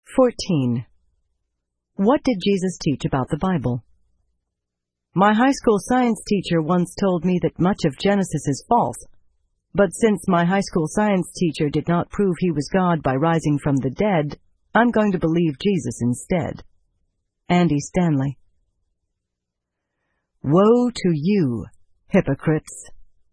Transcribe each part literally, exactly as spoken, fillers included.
fourteen. What did Jesus teach about the Bible? My high school science teacher once told me that much of Genesis is false. But since my high school science teacher did not prove he was God by rising from the dead, I'm going to believe Jesus instead. Andy Stanley. Woe to you, hypocrites!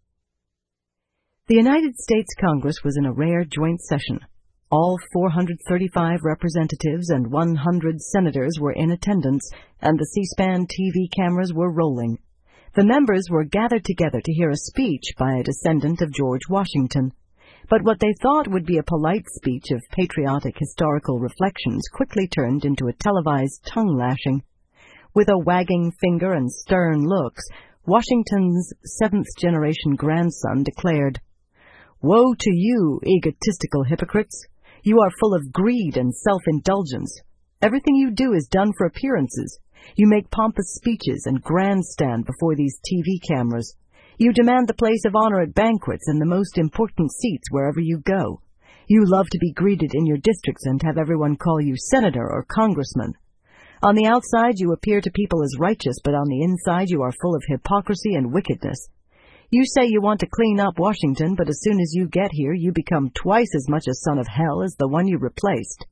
The United States Congress was in a rare joint session. All four hundred thirty-five representatives and one hundred senators were in attendance, and the C-SPAN T V cameras were rolling. The members were gathered together to hear a speech by a descendant of George Washington. But what they thought would be a polite speech of patriotic historical reflections quickly turned into a televised tongue-lashing. With a wagging finger and stern looks, Washington's seventh-generation grandson declared, "Woe to you, egotistical hypocrites! You are full of greed and self-indulgence. Everything you do is done for appearances. You make pompous speeches and grandstand before these T V cameras. You demand the place of honor at banquets and the most important seats wherever you go. You love to be greeted in your districts and have everyone call you senator or congressman. On the outside you appear to people as righteous, but on the inside you are full of hypocrisy and wickedness. You say you want to clean up Washington, but as soon as you get here you become twice as much a son of hell as the one you replaced.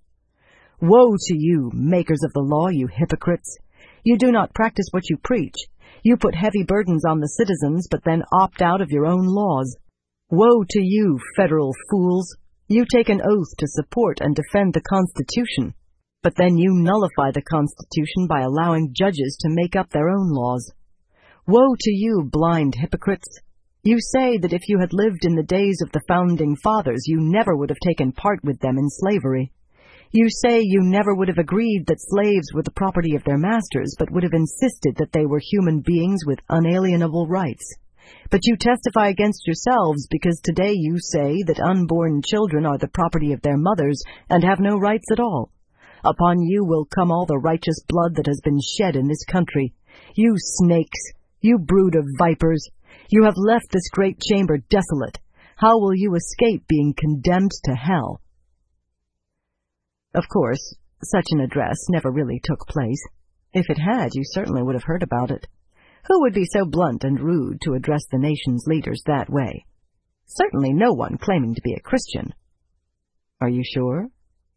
Woe to you, makers of the law, you hypocrites! You do not practice what you preach. You put heavy burdens on the citizens, but then opt out of your own laws. Woe to you, federal fools! You take an oath to support and defend the Constitution, but then you nullify the Constitution by allowing judges to make up their own laws. Woe to you, blind hypocrites! You say that if you had lived in the days of the Founding Fathers, you never would have taken part with them in slavery. You say you never would have agreed that slaves were the property of their masters, but would have insisted that they were human beings with unalienable rights. But you testify against yourselves, because today you say that unborn children are the property of their mothers and have no rights at all. Upon you will come all the righteous blood that has been shed in this country. You snakes! You brood of vipers! You have left this great chamber desolate. How will you escape being condemned to hell?" Of course, such an address never really took place. If it had, you certainly would have heard about it. Who would be so blunt and rude to address the nation's leaders that way? Certainly no one claiming to be a Christian. Are you sure?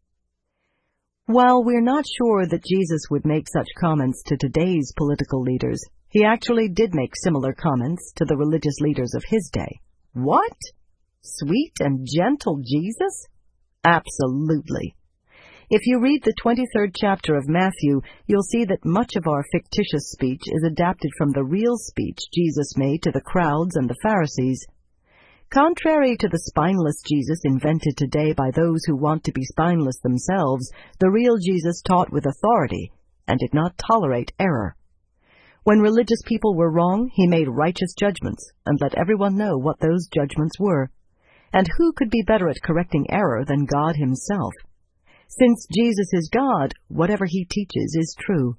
While we're not sure that Jesus would make such comments to today's political leaders, he actually did make similar comments to the religious leaders of his day. What? Sweet and gentle Jesus? Absolutely. If you read the twenty-third chapter of Matthew, you'll see that much of our fictitious speech is adapted from the real speech Jesus made to the crowds and the Pharisees. Contrary to the spineless Jesus invented today by those who want to be spineless themselves, the real Jesus taught with authority and did not tolerate error. When religious people were wrong, he made righteous judgments and let everyone know what those judgments were. And who could be better at correcting error than God himself? Since Jesus is God, whatever he teaches is true.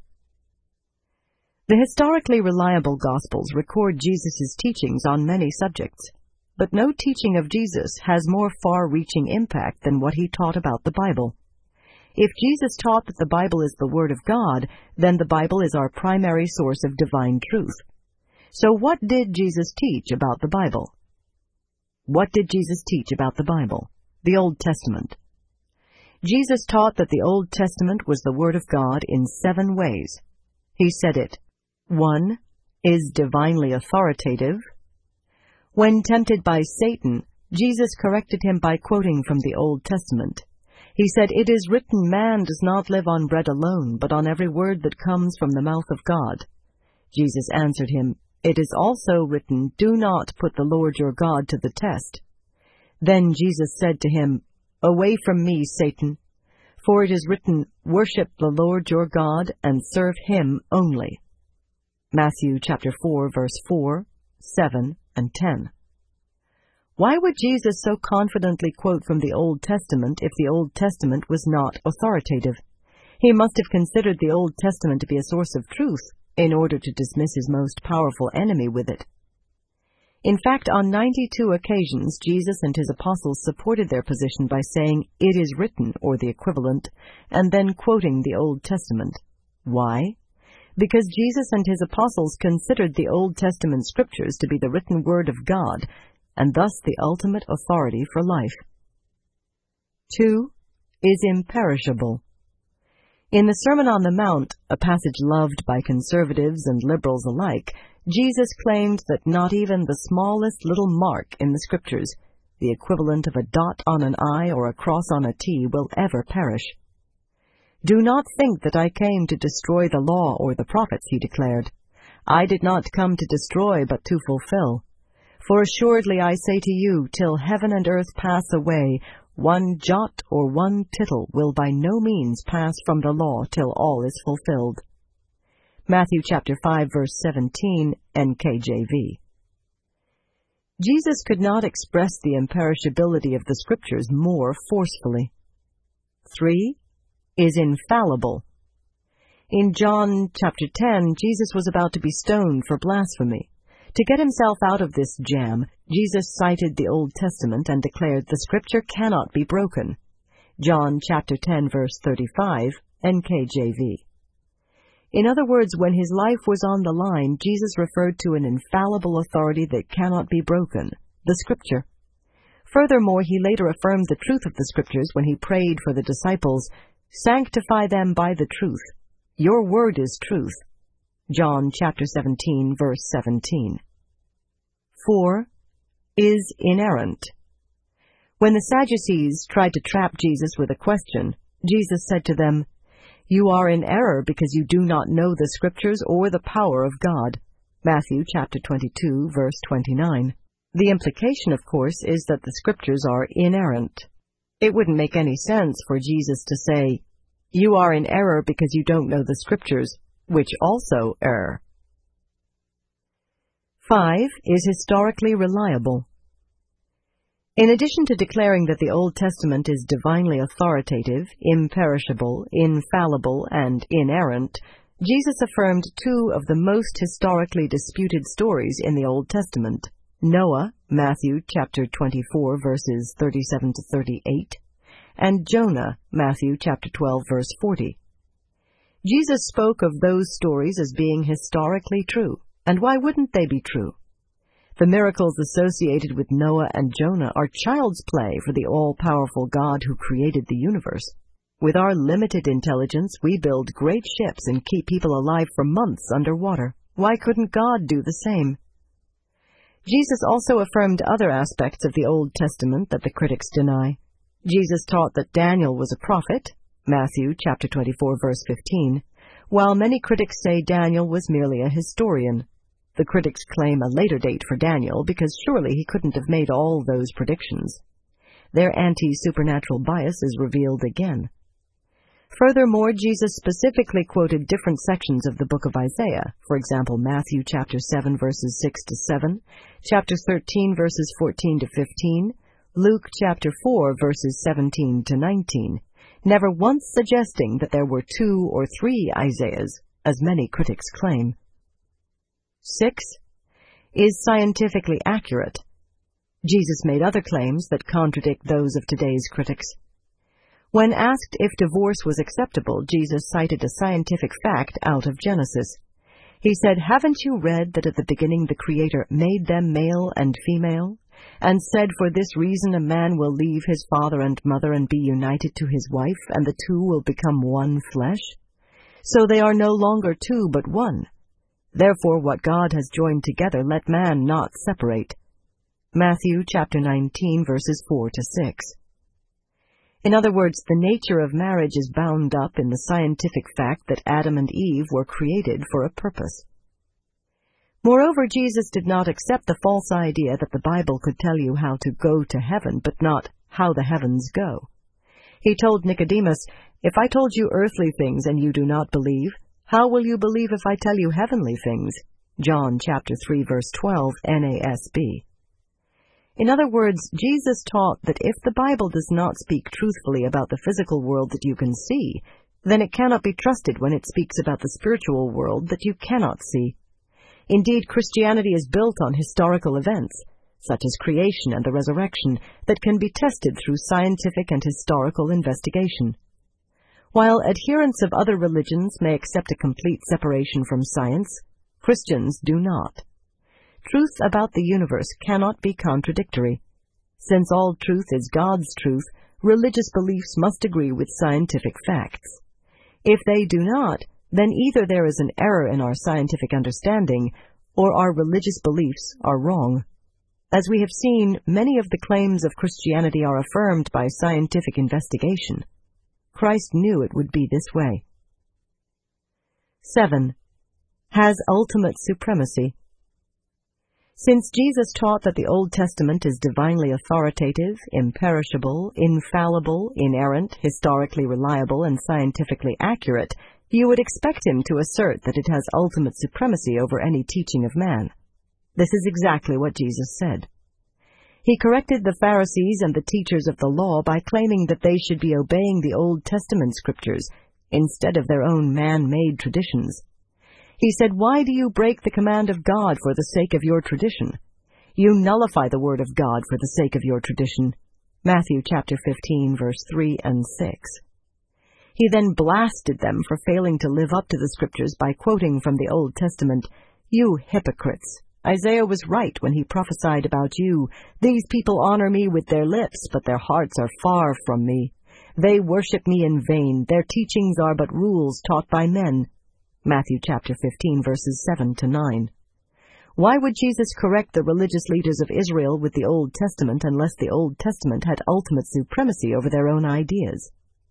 The historically reliable Gospels record Jesus' teachings on many subjects, but no teaching of Jesus has more far-reaching impact than what he taught about the Bible. If Jesus taught that the Bible is the Word of God, then the Bible is our primary source of divine truth. So what did Jesus teach about the Bible? What did Jesus teach about the Bible? The Old Testament. Jesus taught that the Old Testament was the Word of God in seven ways. He said it, one, is divinely authoritative. When tempted by Satan, Jesus corrected him by quoting from the Old Testament. He said, "It is written, man does not live on bread alone, but on every word that comes from the mouth of God." Jesus answered him, "It is also written, do not put the Lord your God to the test." Then Jesus said to him, "Away from me, Satan, for it is written, worship the Lord your God and serve him only." Matthew chapter four, verse four, seven, and ten. Why would Jesus so confidently quote from the Old Testament if the Old Testament was not authoritative? He must have considered the Old Testament to be a source of truth in order to dismiss his most powerful enemy with it. In fact, on ninety-two occasions, Jesus and his apostles supported their position by saying, "It is written," or the equivalent, and then quoting the Old Testament. Why? Because Jesus and his apostles considered the Old Testament scriptures to be the written word of God, and thus the ultimate authority for life. Two is imperishable. In the Sermon on the Mount, a passage loved by conservatives and liberals alike, Jesus claimed that not even the smallest little mark in the Scriptures, the equivalent of a dot on an I or a cross on a T, will ever perish. "Do not think that I came to destroy the law or the prophets," he declared. "I did not come to destroy, but to fulfill. For assuredly I say to you, till heaven and earth pass away, one jot or one tittle will by no means pass from the law till all is fulfilled." Matthew chapter five, verse seventeen, N K J V. Jesus could not express the imperishability of the Scriptures more forcefully. Three is infallible. In John chapter ten, Jesus was about to be stoned for blasphemy. To get himself out of this jam, Jesus cited the Old Testament and declared the Scripture cannot be broken. John chapter ten, verse thirty-five, N K J V. In other words, when his life was on the line, Jesus referred to an infallible authority that cannot be broken, the Scripture. Furthermore, he later affirmed the truth of the Scriptures when he prayed for the disciples, "Sanctify them by the truth. Your word is truth." John chapter seventeen, verse seventeen. Four is inerrant. When the Sadducees tried to trap Jesus with a question, Jesus said to them, "You are in error because you do not know the Scriptures or the power of God." Matthew chapter twenty-two, verse twenty-nine. The implication, of course, is that the Scriptures are inerrant. It wouldn't make any sense for Jesus to say, "You are in error because you don't know the Scriptures, which also err." Five is historically reliable. In addition to declaring that the Old Testament is divinely authoritative, imperishable, infallible, and inerrant, Jesus affirmed two of the most historically disputed stories in the Old Testament: Noah, Matthew chapter twenty-four, verses thirty-seven to thirty-eight, and Jonah, Matthew chapter twelve, verse forty. Jesus spoke of those stories as being historically true, and why wouldn't they be true? The miracles associated with Noah and Jonah are child's play for the all-powerful God who created the universe. With our limited intelligence, we build great ships and keep people alive for months underwater. Why couldn't God do the same? Jesus also affirmed other aspects of the Old Testament that the critics deny. Jesus taught that Daniel was a prophet, Matthew chapter twenty-four, verse fifteen, while many critics say Daniel was merely a historian. The critics claim a later date for Daniel because surely he couldn't have made all those predictions. Their anti-supernatural bias is revealed again. Furthermore, Jesus specifically quoted different sections of the book of Isaiah, for example, Matthew chapter seven, verses six to seven, chapter thirteen, verses fourteen to fifteen, Luke chapter four, verses seventeen to nineteen, never once suggesting that there were two or three Isaiahs, as many critics claim. Six is scientifically accurate. Jesus made other claims that contradict those of today's critics. When asked if divorce was acceptable, Jesus cited a scientific fact out of Genesis. He said, "Haven't you read that at the beginning the Creator made them male and female, and said, for this reason a man will leave his father and mother and be united to his wife, and the two will become one flesh? So they are no longer two, but one. Therefore what God has joined together, let man not separate." Matthew chapter nineteen, verses four to six. In other words, the nature of marriage is bound up in the scientific fact that Adam and Eve were created for a purpose. Moreover, Jesus did not accept the false idea that the Bible could tell you how to go to heaven, but not how the heavens go. He told Nicodemus, "If I told you earthly things and you do not believe, how will you believe if I tell you heavenly things?" John chapter three, verse twelve, N A S B. In other words, Jesus taught that if the Bible does not speak truthfully about the physical world that you can see, then it cannot be trusted when it speaks about the spiritual world that you cannot see. Indeed, Christianity is built on historical events, such as creation and the resurrection, that can be tested through scientific and historical investigation. While adherents of other religions may accept a complete separation from science, Christians do not. Truth about the universe cannot be contradictory. Since all truth is God's truth, religious beliefs must agree with scientific facts. If they do not, then either there is an error in our scientific understanding, or our religious beliefs are wrong. As we have seen, many of the claims of Christianity are affirmed by scientific investigation. Christ knew it would be this way. seven. Has ultimate supremacy. Since Jesus taught that the Old Testament is divinely authoritative, imperishable, infallible, inerrant, historically reliable, and scientifically accurate, you would expect him to assert that it has ultimate supremacy over any teaching of man. This is exactly what Jesus said. He corrected the Pharisees and the teachers of the law by claiming that they should be obeying the Old Testament scriptures instead of their own man-made traditions. He said, "Why do you break the command of God for the sake of your tradition? You nullify the word of God for the sake of your tradition." Matthew chapter fifteen, verse three and six. He then blasted them for failing to live up to the scriptures by quoting from the Old Testament, "You hypocrites! Isaiah was right when he prophesied about you. These people honor me with their lips, but their hearts are far from me. They worship me in vain. Their teachings are but rules taught by men." Matthew chapter fifteen, verses seven to nine. Why would Jesus correct the religious leaders of Israel with the Old Testament unless the Old Testament had ultimate supremacy over their own ideas?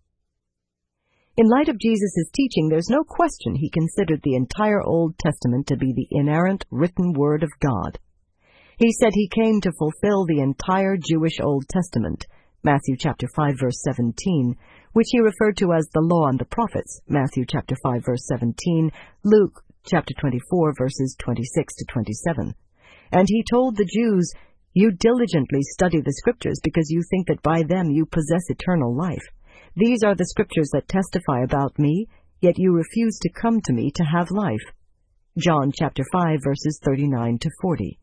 In light of Jesus' teaching, there's no question he considered the entire Old Testament to be the inerrant written Word of God. He said he came to fulfill the entire Jewish Old Testament, Matthew chapter five, verse seventeen, which he referred to as the Law and the Prophets, Matthew chapter five, verse seventeen, Luke chapter twenty-four, verses twenty-six to twenty-seven. And he told the Jews, "You diligently study the Scriptures because you think that by them you possess eternal life. These are the Scriptures that testify about me, yet you refuse to come to me to have life." John chapter five, verses thirty-nine to forty.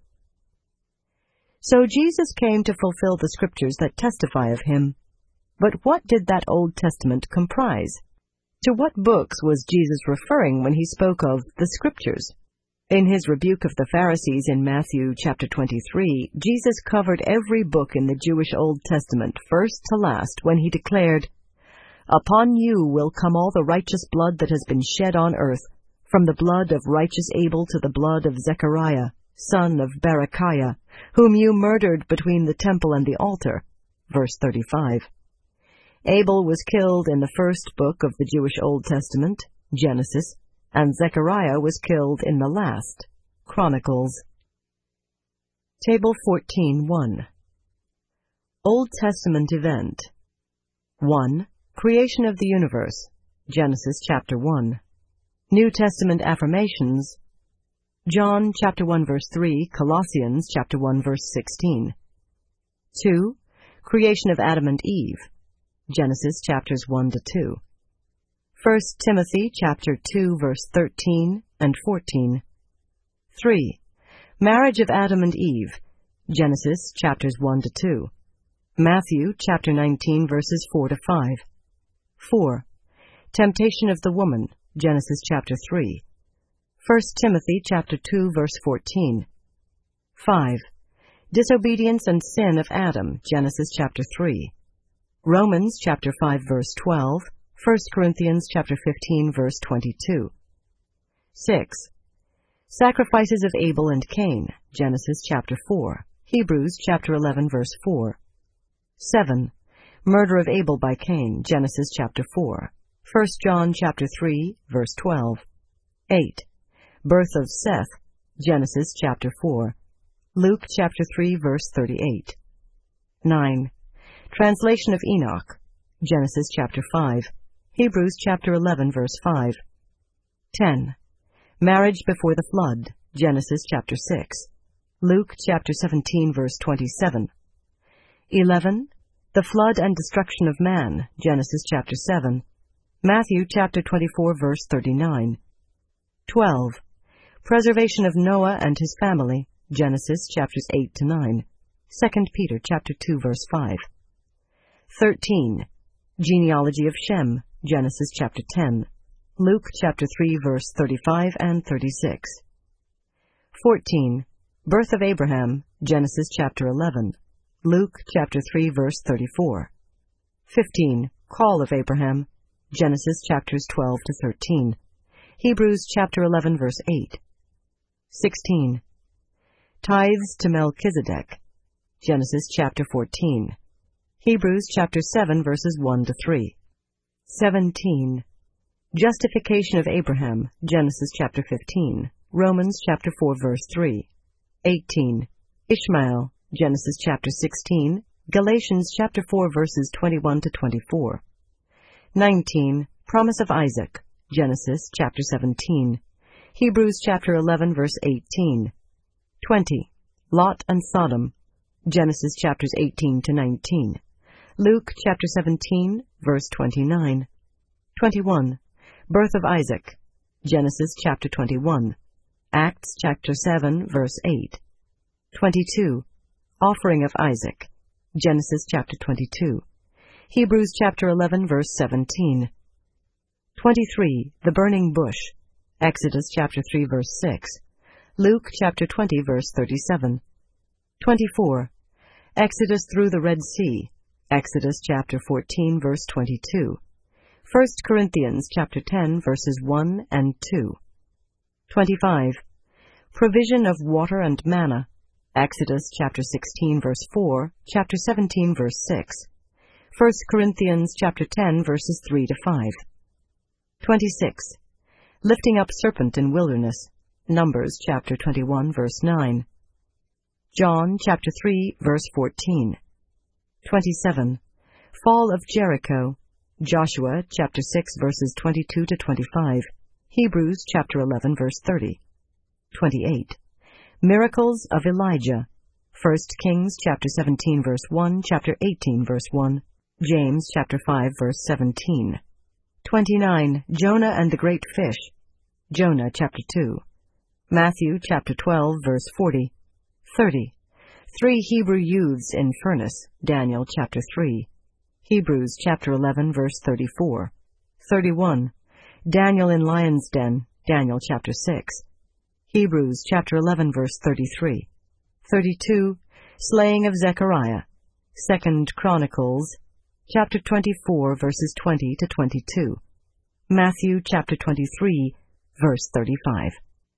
So Jesus came to fulfill the Scriptures that testify of him. But what did that Old Testament comprise? To what books was Jesus referring when he spoke of the Scriptures? In his rebuke of the Pharisees in Matthew chapter twenty-three, Jesus covered every book in the Jewish Old Testament, first to last, when he declared, "Upon you will come all the righteous blood that has been shed on earth, from the blood of righteous Abel to the blood of Zechariah, son of Berechiah, whom you murdered between the temple and the altar." Verse thirty-five. Abel was killed in the first book of the Jewish Old Testament, Genesis, and Zechariah was killed in the last, Chronicles. Table fourteen one. Old Testament event. one. Creation of the universe, Genesis chapter one. New Testament affirmations, John chapter one verse three, Colossians chapter one verse sixteen. two. Creation of Adam and Eve, Genesis chapters one to two. First Timothy chapter two verse thirteen and fourteen. three. Marriage of Adam and Eve, Genesis chapters one to two. Matthew chapter nineteen verses four to five. four. Temptation of the woman, Genesis chapter three. First Timothy chapter two verse fourteen. five. Disobedience and sin of Adam, Genesis chapter three. Romans chapter five verse twelve. First Corinthians chapter fifteen verse twenty-two. six. Sacrifices of Abel and Cain, Genesis chapter four. Hebrews chapter eleven verse four. seven. Murder of Abel by Cain, Genesis chapter four. First John chapter three verse twelve. eight. Birth of Seth, Genesis chapter four. Luke chapter three verse thirty-eight. nine. Translation of Enoch, Genesis chapter five. Hebrews chapter eleven verse five. ten. Marriage before the flood, Genesis chapter six. Luke chapter seventeen verse twenty-seven. eleven. The flood and destruction of man, Genesis chapter seven. Matthew chapter twenty-four verse thirty-nine. twelve. Preservation of Noah and his family, Genesis chapters eight to nine. Second Peter chapter two verse five. thirteen. Genealogy of Shem, Genesis chapter ten. Luke chapter three verse thirty-five and thirty-six. fourteen. Birth of Abraham, Genesis chapter eleven. Luke chapter three verse thirty-four. fifteen. Call of Abraham, Genesis chapters twelve to thirteen. Hebrews chapter eleven verse eight. sixteen. Tithes to Melchizedek, Genesis chapter fourteen. Hebrews chapter seven verses one to three. seventeen. Justification of Abraham, Genesis chapter fifteen. Romans chapter four verse three. eighteen. Ishmael, Genesis chapter sixteen. Galatians chapter four verses twenty-one to twenty-four. nineteen. Promise of Isaac, Genesis chapter seventeen. Hebrews chapter eleven verse eighteen. twenty. Lot and Sodom, Genesis chapters eighteen to nineteen. Luke chapter seventeen verse twenty-nine. twenty-one. Birth of Isaac, Genesis chapter twenty-one. Acts chapter seven verse eight. twenty-two. Offering of Isaac, Genesis chapter twenty-two. Hebrews chapter eleven verse seventeen. twenty-three. The burning bush, Exodus chapter three verse six. Luke chapter twenty verse thirty-seven. twenty-four. Exodus through the Red Sea, Exodus chapter fourteen verse twenty-two. First Corinthians chapter ten verses one and two. twenty-five. Provision of water and manna, Exodus chapter sixteen verse four, chapter seventeen verse six. First Corinthians chapter ten verses three to five. twenty-six. Lifting up serpent in wilderness, Numbers chapter twenty-one verse nine. John chapter three verse fourteen. twenty-seven. Fall of Jericho, Joshua chapter six verses twenty-two to twenty-five. Hebrews chapter eleven verse thirty. twenty-eight. Miracles of Elijah, First Kings chapter seventeen verse one, chapter eighteen verse one. James chapter five verse seventeen. twenty-nine. Jonah and the great fish, Jonah chapter two. Matthew chapter twelve verse forty. thirty. Three Hebrew youths in furnace, Daniel chapter three. Hebrews chapter eleven verse thirty-four. thirty-one. Daniel in lion's den, Daniel chapter six. Hebrews chapter eleven verse thirty-three. thirty-two. Slaying of Zechariah, Second Chronicles chapter twenty-four verses twenty to twenty-two. Matthew chapter twenty-three verse thirty-five.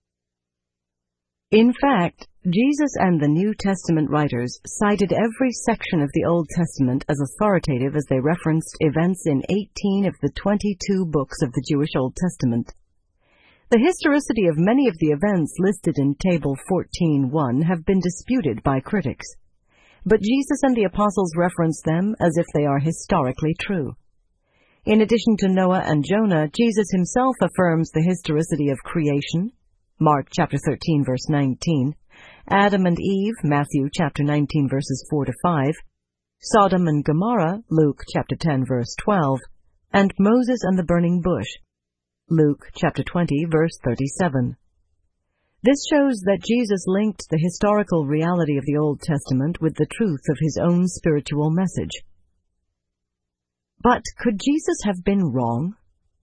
In fact, Jesus and the New Testament writers cited every section of the Old Testament as authoritative as they referenced events in eighteen of the twenty-two books of the Jewish Old Testament. The historicity of many of the events listed in Table fourteen one have been disputed by critics, but Jesus and the apostles reference them as if they are historically true. In addition to Noah and Jonah, Jesus himself affirms the historicity of creation, Mark chapter thirteen verse nineteen, Adam and Eve, Matthew chapter nineteen verses four to five, Sodom and Gomorrah, Luke chapter ten verse twelve, and Moses and the burning bush, Luke chapter twenty verse thirty-seven. This shows that Jesus linked the historical reality of the Old Testament with the truth of his own spiritual message. But could Jesus have been wrong?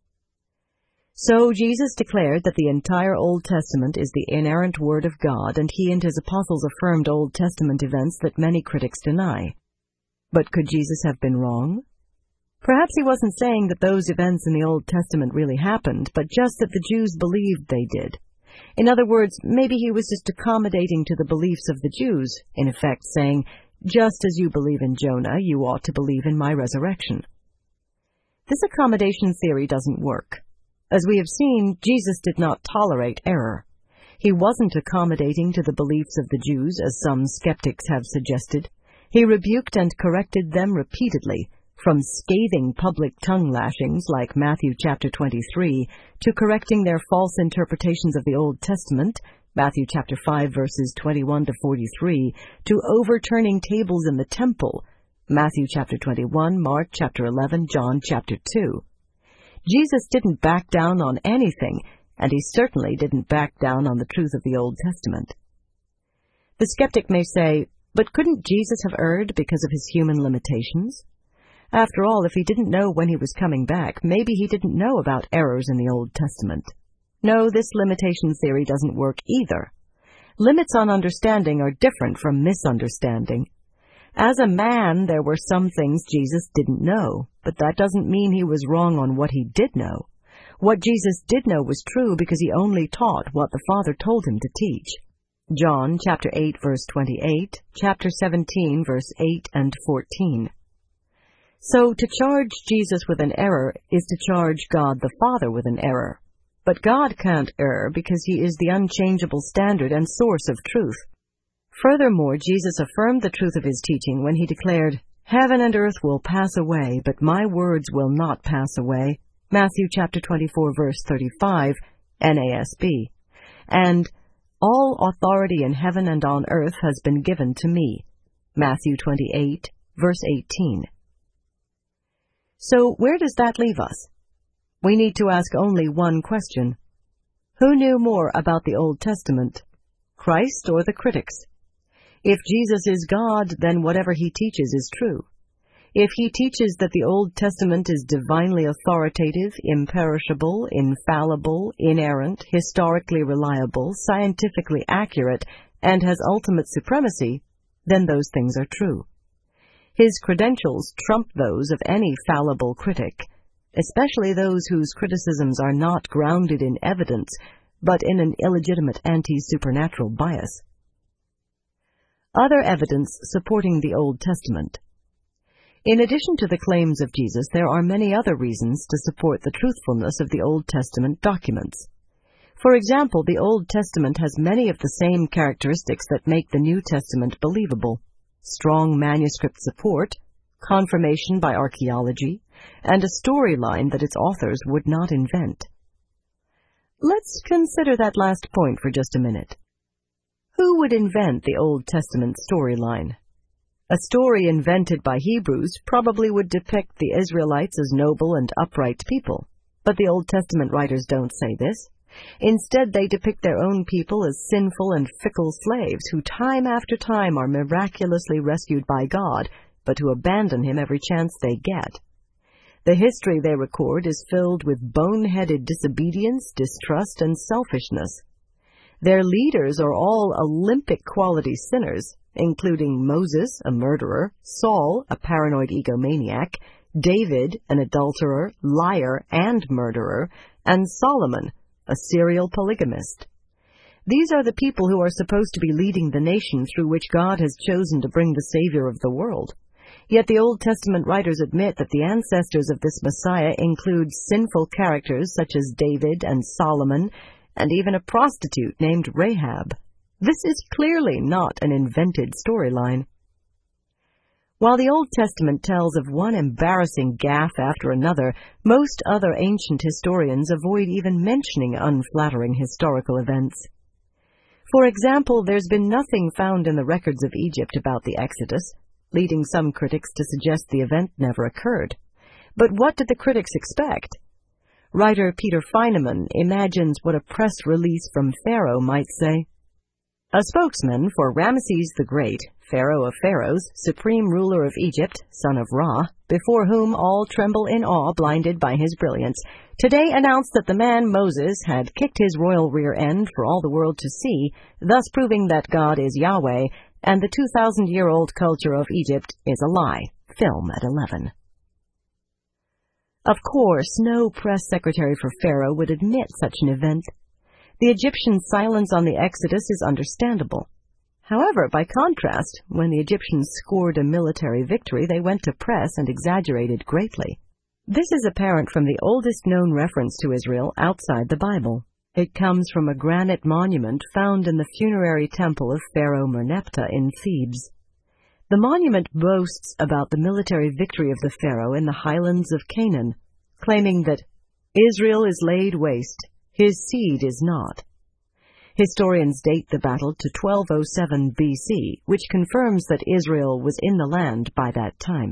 So Jesus declared that the entire Old Testament is the inerrant Word of God, and he and his apostles affirmed Old Testament events that many critics deny. But could Jesus have been wrong? Perhaps he wasn't saying that those events in the Old Testament really happened, but just that the Jews believed they did. In other words, maybe he was just accommodating to the beliefs of the Jews, in effect saying, just as you believe in Jonah, you ought to believe in my resurrection. This accommodation theory doesn't work. As we have seen, Jesus did not tolerate error. He wasn't accommodating to the beliefs of the Jews, as some skeptics have suggested. He rebuked and corrected them repeatedly, from scathing public tongue lashings like Matthew chapter twenty-three, to correcting their false interpretations of the Old Testament, Matthew chapter five verses twenty-one to forty-three, to overturning tables in the temple, Matthew chapter twenty-one, Mark chapter eleven, John chapter two. Jesus didn't back down on anything, and he certainly didn't back down on the truth of the Old Testament. The skeptic may say, but couldn't Jesus have erred because of his human limitations? After all, if he didn't know when he was coming back, maybe he didn't know about errors in the Old Testament. No, this limitation theory doesn't work either. Limits on understanding are different from misunderstanding. As a man, there were some things Jesus didn't know, but that doesn't mean he was wrong on what he did know. What Jesus did know was true because he only taught what the Father told him to teach. John chapter eight, verse twenty-eight, chapter seventeen, verse eight and fourteen. So to charge Jesus with an error is to charge God the Father with an error. But God can't err because he is the unchangeable standard and source of truth. Furthermore, Jesus affirmed the truth of his teaching when he declared, "Heaven and earth will pass away, but my words will not pass away." Matthew chapter twenty-four, verse thirty-five, N A S B. And, "All authority in heaven and on earth has been given to me." Matthew twenty-eight, verse eighteen. So where does that leave us? We need to ask only one question. Who knew more about the Old Testament, Christ or the critics? If Jesus is God, then whatever he teaches is true. If he teaches that the Old Testament is divinely authoritative, imperishable, infallible, inerrant, historically reliable, scientifically accurate, and has ultimate supremacy, then those things are true. His credentials trump those of any fallible critic, especially those whose criticisms are not grounded in evidence, but in an illegitimate anti-supernatural bias. Other evidence supporting the Old Testament. In addition to the claims of Jesus, there are many other reasons to support the truthfulness of the Old Testament documents. For example, the Old Testament has many of the same characteristics that make the New Testament believable: strong manuscript support, confirmation by archaeology, and a storyline that its authors would not invent. Let's consider that last point for just a minute. Who would invent the Old Testament storyline? A story invented by Hebrews probably would depict the Israelites as noble and upright people, but the Old Testament writers don't say this. Instead, they depict their own people as sinful and fickle slaves who time after time are miraculously rescued by God, but who abandon him every chance they get. The history they record is filled with boneheaded disobedience, distrust, and selfishness. Their leaders are all Olympic-quality sinners, including Moses, a murderer, Saul, a paranoid egomaniac, David, an adulterer, liar, and murderer, and Solomon, a serial polygamist. These are the people who are supposed to be leading the nation through which God has chosen to bring the Savior of the world. Yet the Old Testament writers admit that the ancestors of this Messiah include sinful characters such as David and Solomon, and even a prostitute named Rahab. This is clearly not an invented storyline. While the Old Testament tells of one embarrassing gaffe after another, most other ancient historians avoid even mentioning unflattering historical events. For example, there's been nothing found in the records of Egypt about the Exodus, leading some critics to suggest the event never occurred. But what did the critics expect? Writer Peter Feineman imagines what a press release from Pharaoh might say. A spokesman for Ramesses the Great, Pharaoh of Pharaohs, supreme ruler of Egypt, son of Ra, before whom all tremble in awe blinded by his brilliance, today announced that the man Moses had kicked his royal rear end for all the world to see, thus proving that God is Yahweh, and the two thousand year old culture of Egypt is a lie. Film at eleven. Of course, no press secretary for Pharaoh would admit such an event. The Egyptian silence on the Exodus is understandable. However, by contrast, when the Egyptians scored a military victory, they went to press and exaggerated greatly. This is apparent from the oldest known reference to Israel outside the Bible. It comes from a granite monument found in the funerary temple of Pharaoh Merneptah in Thebes. The monument boasts about the military victory of the pharaoh in the highlands of Canaan, claiming that Israel is laid waste, his seed is not. Historians date the battle to twelve oh seven B C, which confirms that Israel was in the land by that time.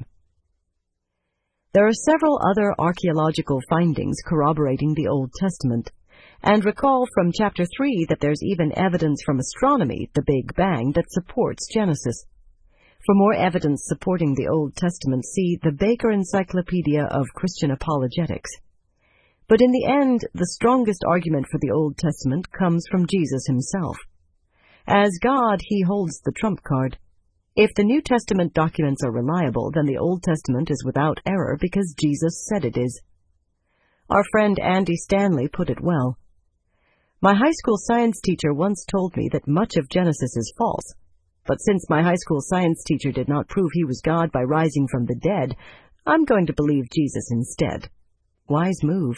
There are several other archaeological findings corroborating the Old Testament, And recall from chapter three that there's even evidence from astronomy, the Big Bang, that supports Genesis. For more evidence supporting the Old Testament, see the Baker Encyclopedia of Christian Apologetics. But in the end, the strongest argument for the Old Testament comes from Jesus himself. As God, he holds the trump card. If the New Testament documents are reliable, then the Old Testament is without error because Jesus said it is. Our friend Andy Stanley put it well. My high school science teacher once told me that much of Genesis is false, but since my high school science teacher did not prove he was God by rising from the dead, I'm going to believe Jesus instead. Wise move.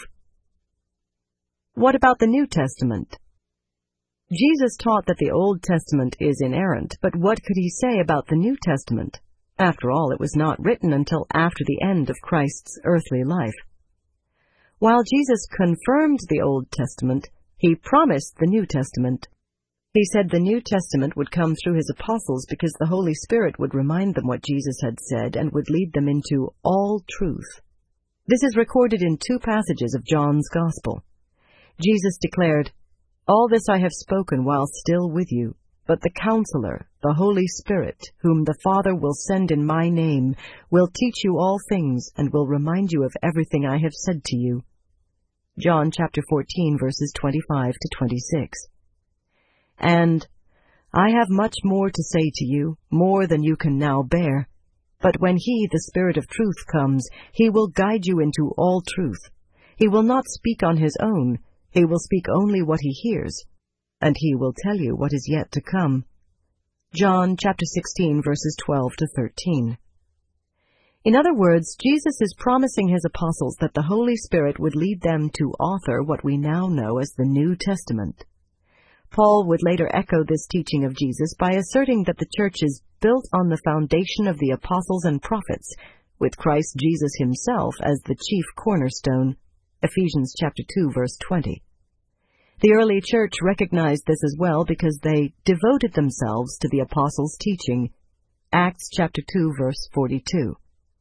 What about the New Testament? Jesus taught that the Old Testament is inerrant, but what could he say about the New Testament? After all, it was not written until after the end of Christ's earthly life. While Jesus confirmed the Old Testament, he promised the New Testament. He said the New Testament would come through his apostles because the Holy Spirit would remind them what Jesus had said and would lead them into all truth. This is recorded in two passages of John's Gospel. Jesus declared, "All this I have spoken while still with you, but the Counselor, the Holy Spirit, whom the Father will send in my name, will teach you all things and will remind you of everything I have said to you." John chapter fourteen, verses twenty-five to twenty-six. And, "I have much more to say to you, more than you can now bear. But when he, the Spirit of truth, comes, he will guide you into all truth. He will not speak on his own. He will speak only what he hears, and he will tell you what is yet to come." John chapter sixteen, verses twelve to thirteen. In other words, Jesus is promising his apostles that the Holy Spirit would lead them to author what we now know as the New Testament. Paul would later echo this teaching of Jesus by asserting that the church is built on the foundation of the apostles and prophets, with Christ Jesus himself as the chief cornerstone. Ephesians chapter two, verse twenty. The early church recognized this as well because they devoted themselves to the apostles' teaching. Acts chapter two, verse forty-two.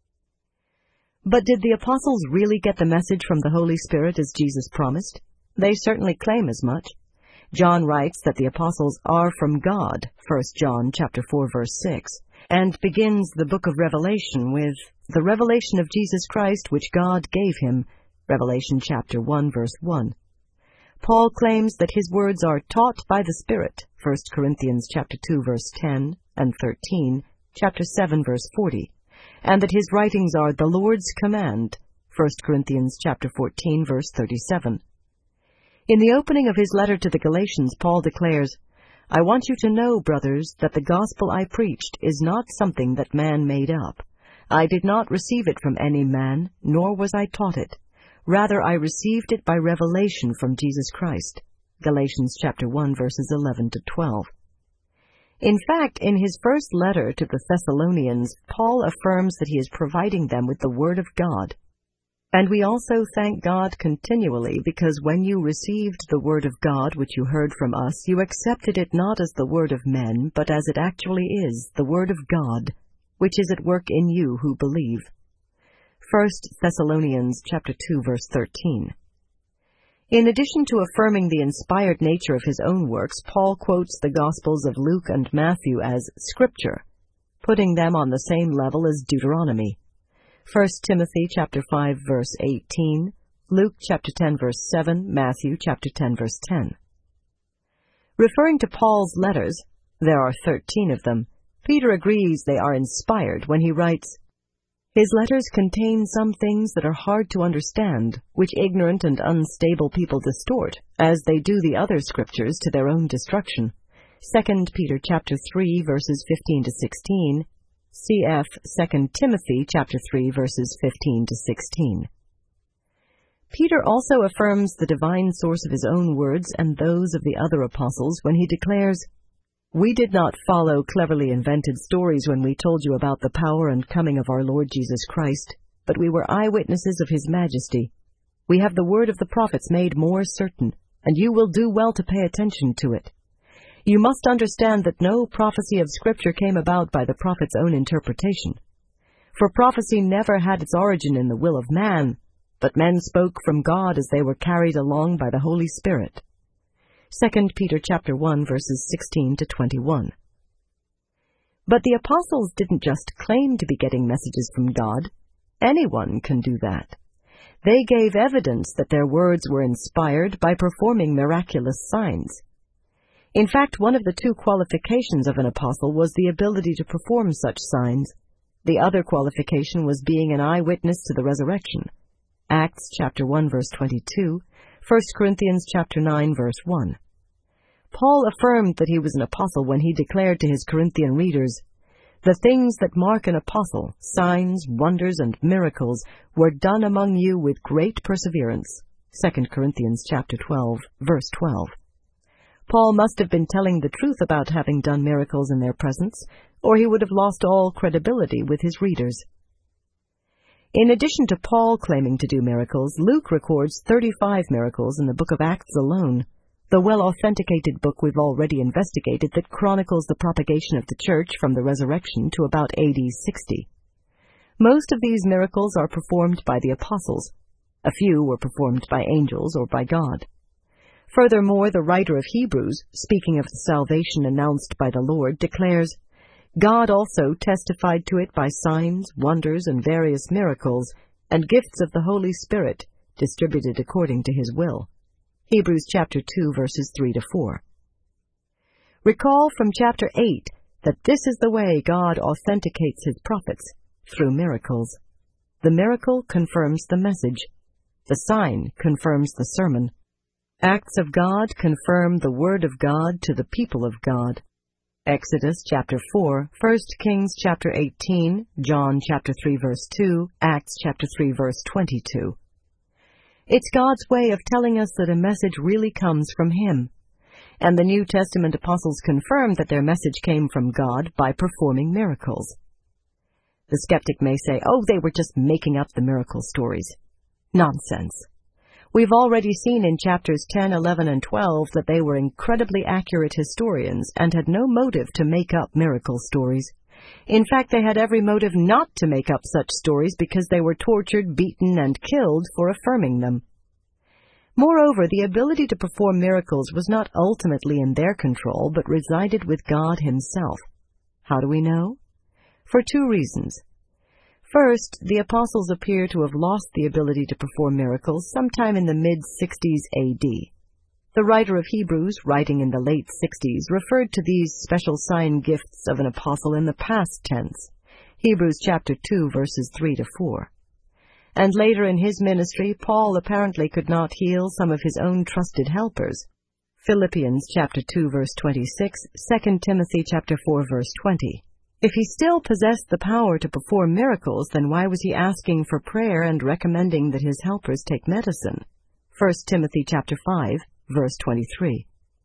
But did the apostles really get the message from the Holy Spirit as Jesus promised? They certainly claim as much. John writes that the apostles are from God, First John chapter four, verse six, and begins the book of Revelation with the revelation of Jesus Christ which God gave him, Revelation chapter one, verse one. Paul claims that his words are taught by the Spirit, First Corinthians chapter two, verse ten and thirteen, chapter seven, verse forty, and that his writings are the Lord's command, First Corinthians chapter fourteen, verse thirty-seven. In the opening of his letter to the Galatians, Paul declares, "I want you to know, brothers, that the gospel I preached is not something that man made up. I did not receive it from any man, nor was I taught it. Rather, I received it by revelation from Jesus Christ." Galatians chapter one, verses eleven to twelve. In fact, in his first letter to the Thessalonians, Paul affirms that he is providing them with the Word of God. And we also thank God continually, because when you received the Word of God which you heard from us, you accepted it not as the word of men, but as it actually is, the Word of God, which is at work in you who believe. First Thessalonians chapter two, verse thirteen. In addition to affirming the inspired nature of his own works, Paul quotes the Gospels of Luke and Matthew as Scripture, putting them on the same level as Deuteronomy. First Timothy chapter five, verse eighteen, Luke chapter ten, verse seven, Matthew chapter ten, verse ten. Referring to Paul's letters, there are thirteen of them, Peter agrees they are inspired when he writes, "His letters contain some things that are hard to understand, which ignorant and unstable people distort, as they do the other scriptures to their own destruction." Second Peter chapter three, verses fifteen to sixteen, cf. Second Timothy chapter three, verses fifteen to sixteen. Peter also affirms the divine source of his own words and those of the other apostles when he declares, "We did not follow cleverly invented stories when we told you about the power and coming of our Lord Jesus Christ, but we were eyewitnesses of his majesty. We have the word of the prophets made more certain, and you will do well to pay attention to it. You must understand that no prophecy of Scripture came about by the prophet's own interpretation. For prophecy never had its origin in the will of man, but men spoke from God as they were carried along by the Holy Spirit. Second Peter chapter one, verses sixteen to twenty-one. But the apostles didn't just claim to be getting messages from God. Anyone can do that. They gave evidence that their words were inspired by performing miraculous signs. In fact, one of the two qualifications of an apostle was the ability to perform such signs. The other qualification was being an eyewitness to the resurrection. Acts chapter one, verse twenty-two, First Corinthians chapter nine, verse one. Paul affirmed that he was an apostle when he declared to his Corinthian readers, "The things that mark an apostle, signs, wonders, and miracles, were done among you with great perseverance." Second Corinthians chapter twelve, verse twelve. Paul must have been telling the truth about having done miracles in their presence, or he would have lost all credibility with his readers. In addition to Paul claiming to do miracles, Luke records thirty-five miracles in the book of Acts alone, the well-authenticated book we've already investigated that chronicles the propagation of the church from the resurrection to about A D sixty. Most of these miracles are performed by the apostles. A few were performed by angels or by God. Furthermore, the writer of Hebrews, speaking of the salvation announced by the Lord, declares, "God also testified to it by signs, wonders, and various miracles, and gifts of the Holy Spirit, distributed according to his will." Hebrews chapter two, verses three to four. Recall from chapter eight that this is the way God authenticates his prophets, through miracles. The miracle confirms the message. The sign confirms the sermon. Acts of God confirm the word of God to the people of God. Exodus chapter four, First Kings chapter eighteen, John chapter three, verse two, Acts chapter three, verse twenty-two. It's God's way of telling us that a message really comes from him. And the New Testament apostles confirmed that their message came from God by performing miracles. The skeptic may say, oh, they were just making up the miracle stories. Nonsense. We've already seen in chapters ten, eleven, and twelve that they were incredibly accurate historians and had no motive to make up miracle stories. In fact, they had every motive not to make up such stories because they were tortured, beaten, and killed for affirming them. Moreover, the ability to perform miracles was not ultimately in their control, but resided with God himself. How do we know? For two reasons. First, the apostles appear to have lost the ability to perform miracles sometime in the mid-sixties A D. The writer of Hebrews, writing in the late sixties, referred to these special sign gifts of an apostle in the past tense, Hebrews chapter two, verses three to four. And later in his ministry, Paul apparently could not heal some of his own trusted helpers. Philippians chapter two, verse twenty-six, Second Timothy chapter four, verse twenty. If he still possessed the power to perform miracles, then why was he asking for prayer and recommending that his helpers take medicine? First Timothy chapter five, verse twenty-three.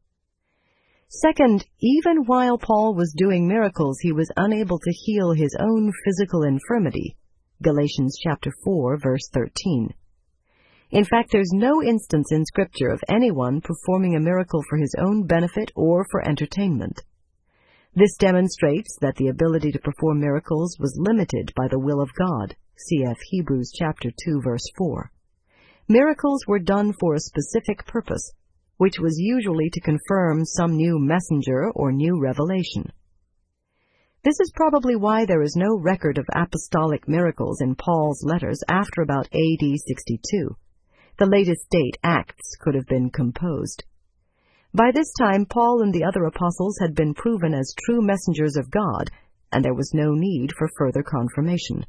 Second, even while Paul was doing miracles, he was unable to heal his own physical infirmity. Galatians chapter four, verse thirteen. In fact, there's no instance in Scripture of anyone performing a miracle for his own benefit or for entertainment. This demonstrates that the ability to perform miracles was limited by the will of God. Cf. Hebrews chapter two, verse four. Miracles were done for a specific purpose, which was usually to confirm some new messenger or new revelation. This is probably why there is no record of apostolic miracles in Paul's letters after about A D sixty-two. The latest date, Acts, could have been composed. By this time, Paul and the other apostles had been proven as true messengers of God, and there was no need for further confirmation.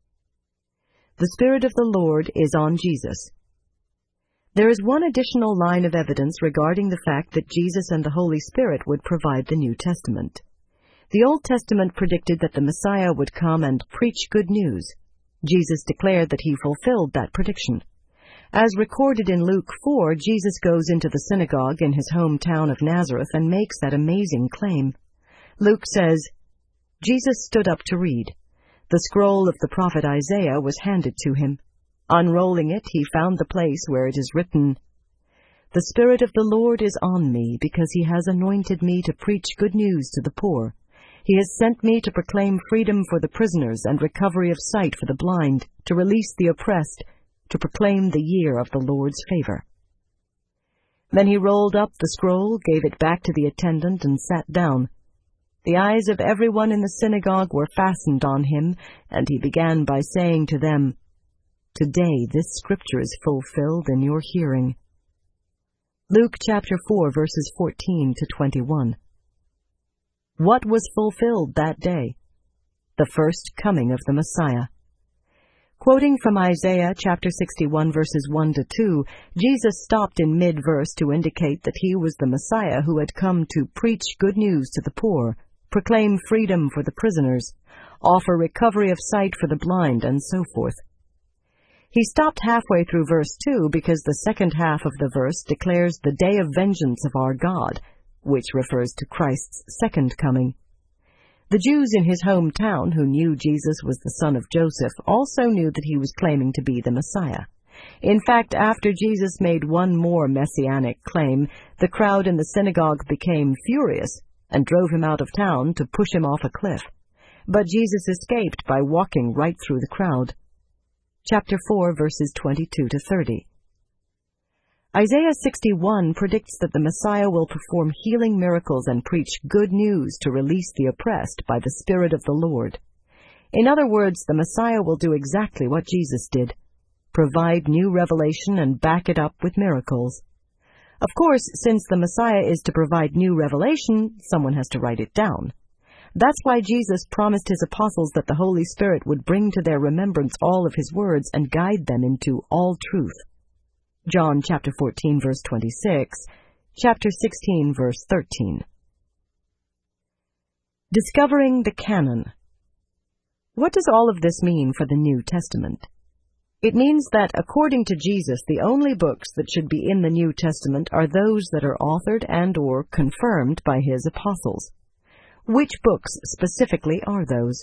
The Spirit of the Lord is on Jesus. There is one additional line of evidence regarding the fact that Jesus and the Holy Spirit would provide the New Testament. The Old Testament predicted that the Messiah would come and preach good news. Jesus declared that he fulfilled that prediction. As recorded in Luke four, Jesus goes into the synagogue in his hometown of Nazareth and makes that amazing claim. Luke says, Jesus stood up to read. The scroll of the prophet Isaiah was handed to him. Unrolling it, he found the place where it is written, The Spirit of the Lord is on me, because he has anointed me to preach good news to the poor. He has sent me to proclaim freedom for the prisoners and recovery of sight for the blind, to release the oppressed, to proclaim the year of the Lord's favor. Then he rolled up the scroll, gave it back to the attendant, and sat down. The eyes of everyone in the synagogue were fastened on him, and he began by saying to them, "Today this scripture is fulfilled in your hearing." Luke chapter four, verses fourteen to twenty-one. What was fulfilled that day? The first coming of the Messiah. Quoting from Isaiah chapter sixty-one, verses one to two, Jesus stopped in mid-verse to indicate that he was the Messiah who had come to preach good news to the poor, proclaim freedom for the prisoners, offer recovery of sight for the blind, and so forth. He stopped halfway through verse two because the second half of the verse declares the day of vengeance of our God, which refers to Christ's second coming. The Jews in his hometown who knew Jesus was the son of Joseph also knew that he was claiming to be the Messiah. In fact, after Jesus made one more messianic claim, the crowd in the synagogue became furious and drove him out of town to push him off a cliff. But Jesus escaped by walking right through the crowd. Chapter four, verses twenty-two to thirty. Isaiah sixty-one predicts that the Messiah will perform healing miracles and preach good news to release the oppressed by the Spirit of the Lord. In other words, the Messiah will do exactly what Jesus did, provide new revelation and back it up with miracles. Of course, since the Messiah is to provide new revelation, someone has to write it down. That's why Jesus promised his apostles that the Holy Spirit would bring to their remembrance all of his words and guide them into all truth. John chapter fourteen, verse twenty-six, chapter sixteen, verse thirteen. Discovering the canon. What does all of this mean for the New Testament? It means that, according to Jesus, the only books that should be in the New Testament are those that are authored and or confirmed by his apostles. Which books specifically are those?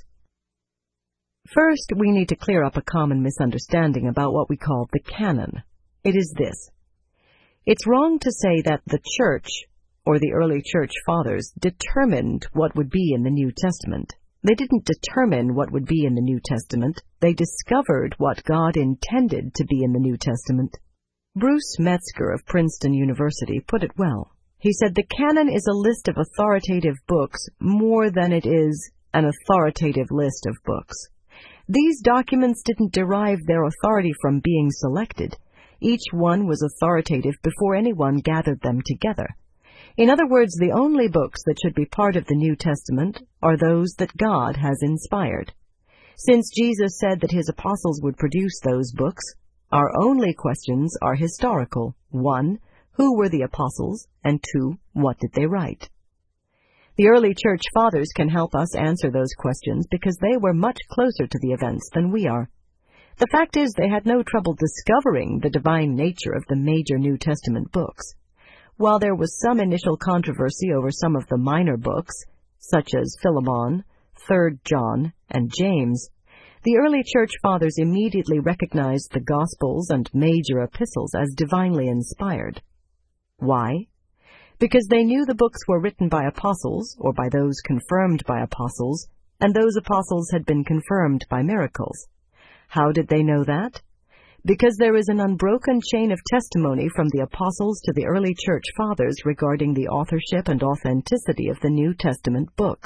First, we need to clear up a common misunderstanding about what we call the canon. It is this. It's wrong to say that the Church, or the early Church Fathers, determined what would be in the New Testament. They didn't determine what would be in the New Testament. They discovered what God intended to be in the New Testament. Bruce Metzger of Princeton University put it well. He said the canon is a list of authoritative books more than it is an authoritative list of books. These documents didn't derive their authority from being selected. Each one was authoritative before anyone gathered them together. In other words, the only books that should be part of the New Testament are those that God has inspired. Since Jesus said that his apostles would produce those books, our only questions are historical. One, who were the apostles? And two, what did they write? The early church fathers can help us answer those questions because they were much closer to the events than we are. The fact is, they had no trouble discovering the divine nature of the major New Testament books. While there was some initial controversy over some of the minor books, such as Philemon, Third John, and James, the early church fathers immediately recognized the Gospels and major epistles as divinely inspired. Why? Because they knew the books were written by apostles, or by those confirmed by apostles, and those apostles had been confirmed by miracles. How did they know that? Because there is an unbroken chain of testimony from the apostles to the early church fathers regarding the authorship and authenticity of the New Testament books.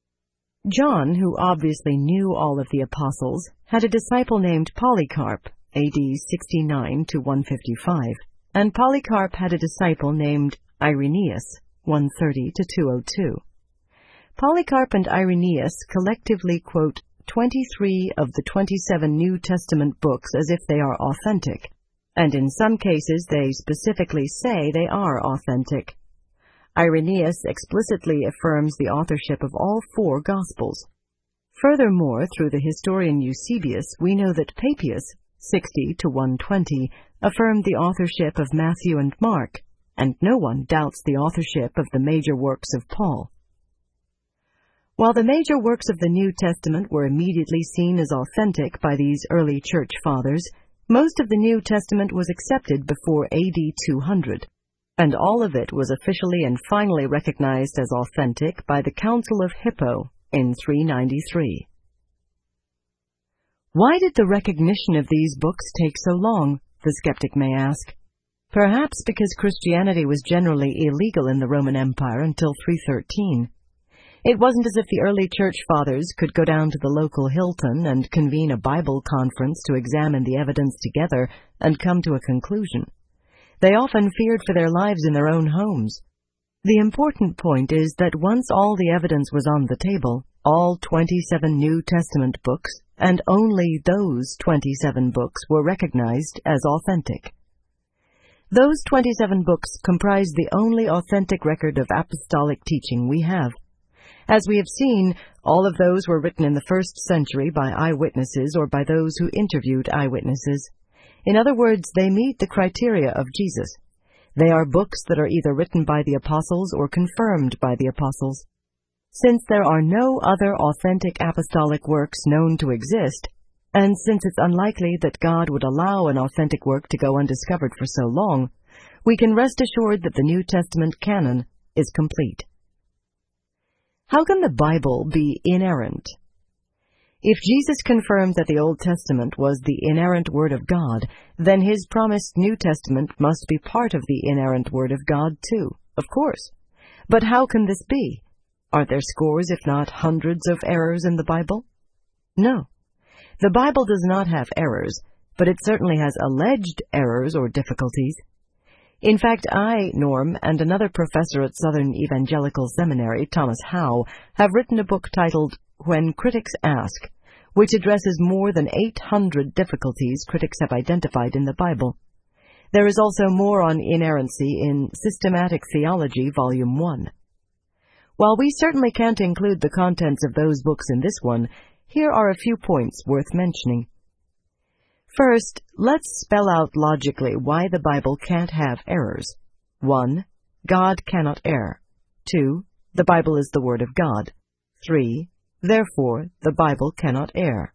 John, who obviously knew all of the apostles, had a disciple named Polycarp, A D sixty-nine to one fifty-five, and Polycarp had a disciple named Irenaeus, one thirty to two oh two. Polycarp and Irenaeus collectively quote twenty-three of the twenty-seven New Testament books as if they are authentic, and in some cases they specifically say they are authentic. Irenaeus explicitly affirms the authorship of all four Gospels. Furthermore, through the historian Eusebius, we know that Papias, sixty to one twenty, affirmed the authorship of Matthew and Mark, and no one doubts the authorship of the major works of Paul. While the major works of the New Testament were immediately seen as authentic by these early church fathers, most of the New Testament was accepted before A D two hundred, and all of it was officially and finally recognized as authentic by the Council of Hippo in three ninety-three. Why did the recognition of these books take so long, the skeptic may ask? Perhaps because Christianity was generally illegal in the Roman Empire until three thirteen. It wasn't as if the early church fathers could go down to the local Hilton and convene a Bible conference to examine the evidence together and come to a conclusion. They often feared for their lives in their own homes. The important point is that once all the evidence was on the table, all twenty-seven New Testament books, and only those twenty-seven books, were recognized as authentic. Those twenty-seven books comprise the only authentic record of apostolic teaching we have. As we have seen, all of those were written in the first century by eyewitnesses or by those who interviewed eyewitnesses. In other words, they meet the criteria of Jesus. They are books that are either written by the apostles or confirmed by the apostles. Since there are no other authentic apostolic works known to exist, and since it's unlikely that God would allow an authentic work to go undiscovered for so long, we can rest assured that the New Testament canon is complete. How can the Bible be inerrant? If Jesus confirmed that the Old Testament was the inerrant Word of God, then his promised New Testament must be part of the inerrant Word of God too, of course. But how can this be? Are there scores, if not hundreds, of errors in the Bible? No. The Bible does not have errors, but it certainly has alleged errors or difficulties. In fact, I, Norm, and another professor at Southern Evangelical Seminary, Thomas Howe, have written a book titled When Critics Ask, which addresses more than eight hundred difficulties critics have identified in the Bible. There is also more on inerrancy in Systematic Theology, Volume one. While we certainly can't include the contents of those books in this one, here are a few points worth mentioning. First, let's spell out logically why the Bible can't have errors. One, God cannot err. Two, the Bible is the Word of God. Three, therefore, the Bible cannot err.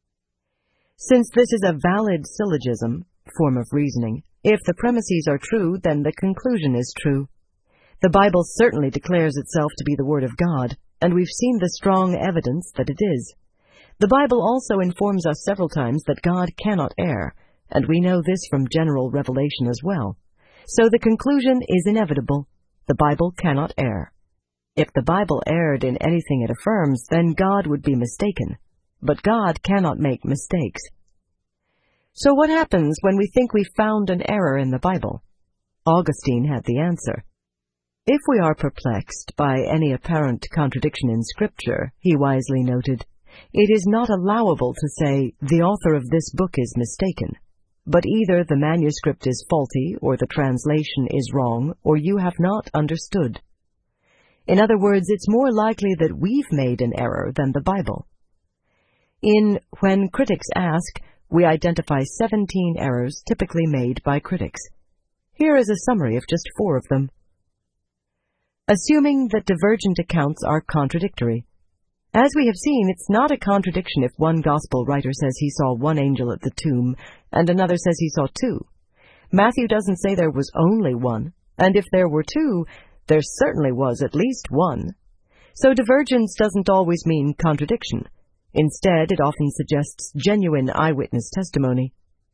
Since this is a valid syllogism, form of reasoning, if the premises are true, then the conclusion is true. The Bible certainly declares itself to be the Word of God, and we've seen the strong evidence that it is. The Bible also informs us several times that God cannot err, and we know this from general revelation as well. So the conclusion is inevitable. The Bible cannot err. If the Bible erred in anything it affirms, then God would be mistaken. But God cannot make mistakes. So what happens when we think we've found an error in the Bible? Augustine had the answer. If we are perplexed by any apparent contradiction in Scripture, he wisely noted, it is not allowable to say, the author of this book is mistaken, but either the manuscript is faulty, or the translation is wrong, or you have not understood. In other words, it's more likely that we've made an error than the Bible. In When Critics Ask, we identify seventeen errors typically made by critics. Here is a summary of just four of them. Assuming that divergent accounts are contradictory. As we have seen, it's not a contradiction if one gospel writer says he saw one angel at the tomb, and another says he saw two. Matthew doesn't say there was only one, and if there were two, there certainly was at least one. So divergence doesn't always mean contradiction. Instead, it often suggests genuine eyewitness testimony.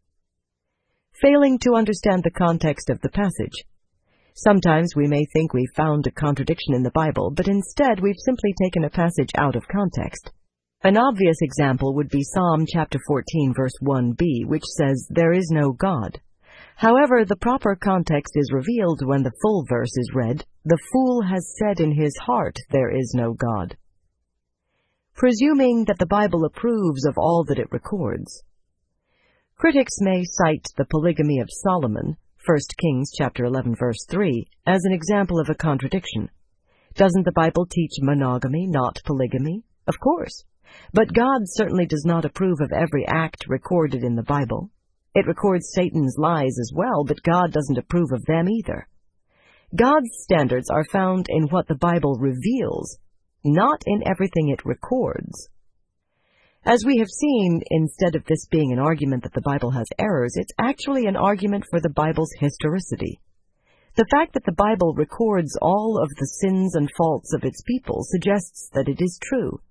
Failing to understand the context of the passage. Sometimes we may think we've found a contradiction in the Bible, but instead we've simply taken a passage out of context. An obvious example would be Psalm chapter fourteen, verse one b, which says, "There is no God." However, the proper context is revealed when the full verse is read, "The fool has said in his heart, there is no God." Presuming that the Bible approves of all that it records. Critics may cite the polygamy of Solomon, First Kings chapter eleven, verse three, as an example of a contradiction. Doesn't the Bible teach monogamy, not polygamy? Of course. But God certainly does not approve of every act recorded in the Bible. It records Satan's lies as well, but God doesn't approve of them either. God's standards are found in what the Bible reveals, not in everything it records. As we have seen, instead of this being an argument that the Bible has errors, it's actually an argument for the Bible's historicity. The fact that the Bible records all of the sins and faults of its people suggests that it is true.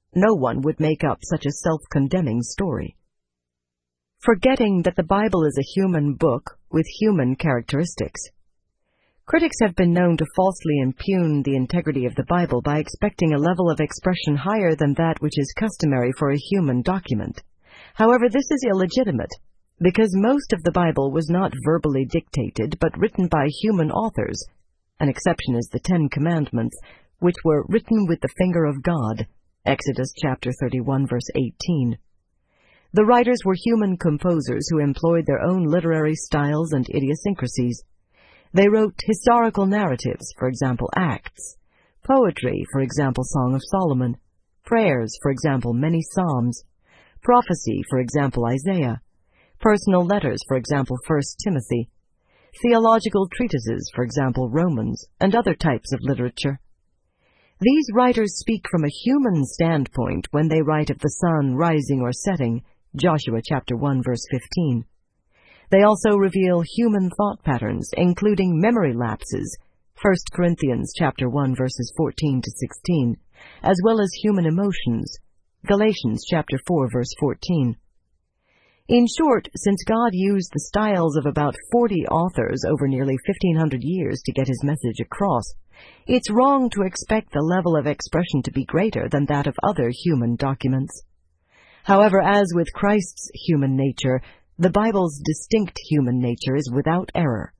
no one would make up such a self-condemning story. Forgetting that the Bible is a human book with human characteristics. Critics have been known to falsely impugn the integrity of the Bible by expecting a level of expression higher than that which is customary for a human document. However, this is illegitimate, because most of the Bible was not verbally dictated, but written by human authors. An exception is the Ten Commandments, which were written with the finger of God, Exodus chapter thirty-one, verse eighteen. The writers were human composers who employed their own literary styles and idiosyncrasies. They wrote historical narratives, for example, Acts, poetry, for example, Song of Solomon, prayers, for example, many Psalms, prophecy, for example, Isaiah, personal letters, for example, First Timothy, theological treatises, for example, Romans, and other types of literature. These writers speak from a human standpoint when they write of the sun rising or setting, Joshua chapter one, verse fifteen. They also reveal human thought patterns, including memory lapses, First Corinthians chapter one, verses fourteen to sixteen, as well as human emotions, Galatians chapter four, verse fourteen. In short, since God used the styles of about forty authors over nearly fifteen hundred years to get his message across, it's wrong to expect the level of expression to be greater than that of other human documents. However, as with Christ's human nature, the Bible's distinct human nature is without error.